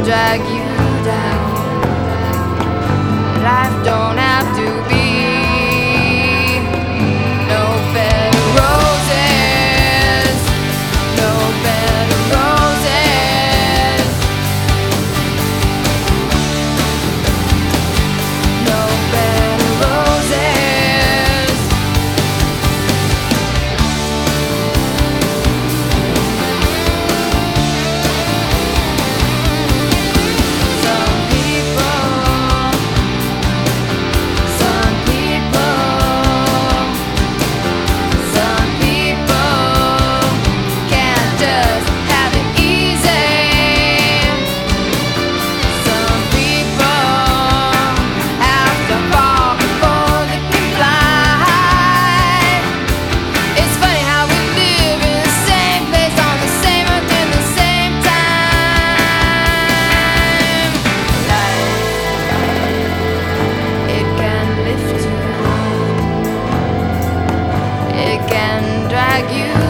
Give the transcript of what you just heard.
drag you down. Life don't have to be no better roses, no better roses, no better roses. Some people can't just have it easy. Some people have to fall before they can fly. It's funny how we live in the same place on the same earth in the same time. Life, it can lift you high, it can drag you